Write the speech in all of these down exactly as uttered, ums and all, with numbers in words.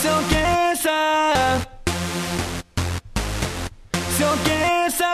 Se on kesä. Se on kesä.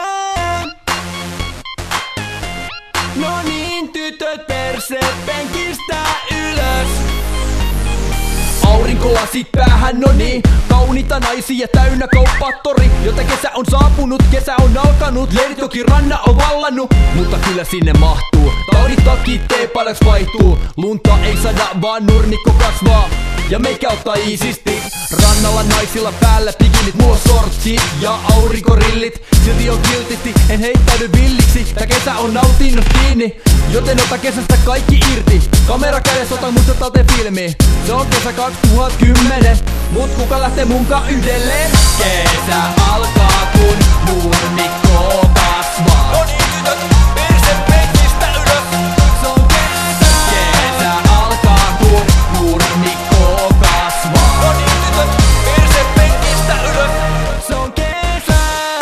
No niin, tytöt perse penkistä ylös. Aurinkolasit päähän, no niin. Kauniita naisia täynnä kauppatori. Jota kesä on saapunut, kesä on alkanut. Leirit joki ranna on vallannut, mutta kyllä sinne mahtuu. Taudit takit teepalex vaihtuu. Lunta ei sada, vaan nurmikko kasvaa. Ja meikä ottaa iisisti. Rannalla naisilla päällä pikinit, mulla on sortsit ja aurinkorillit. Silti on kiltisti, en heittäydy villiksi. Tää kesä on nautinnos kiinni, joten ota kesästä kaikki irti. Kamera kädessä, ota musta talteen filmi. Se on kesä kaksituhattakymmenen, mut kuka lähtee munkaan yhdelleen? Kesä alkaa kun nurmikko kasvaa. No niin tytöt, perse penkistä ylös. Se on kesä. Kesä alkaa kun nurmikko kasvaa. No niin tytöt, perse penkistä ylös. Se on kesä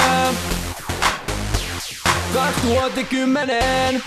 kaksituhattakymmenen.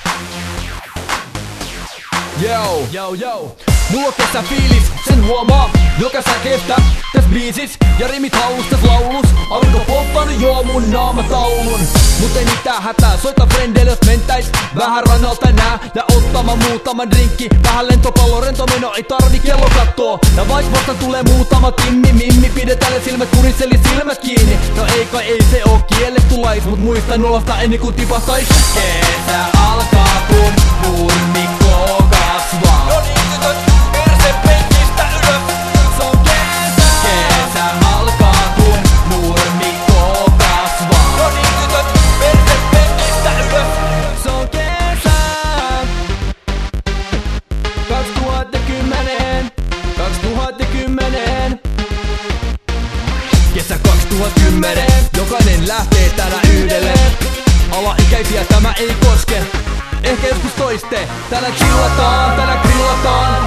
Yo, yo, yo. Mulla on kesäfiilis, sen huomaa joka säkeestä täs biisis. Ja rimit halus täs laulus. Aurinko polttanut joo mun naamataulun. Mut ei mitään hätää, soita frendeille jos mentäis vähän rannalta nää. Ja ottama muutama drinkki. Vähän lentopallo, rentomeno, ei tarvi kello kattoo. Ja vaik vasta tulee muutama timmi mimmi. Pidetään ne silmät kuris eli silmät kiinni. No ei kai ei se oo kielletty lais, mut muista nolasta ennen kuin tipahtais. Kesä alkaa kun nurmikko kasvaa. No niin tytöt, perse penkistä ylös. Se on kesä. Kesä alkaa kun nurmikko kasvaa. No niin tytöt, perse penkistä ylös. Se on kesä kaksituhattakymmenen. kaksituhattakymmenen. Kesä kaksituhattakymmenen. Jokainen lähtee täällä yhdelle. Alaikäisiä tämä ei koske. Ehkä joskus toiste. Täällä chillataan, täällä grillataan.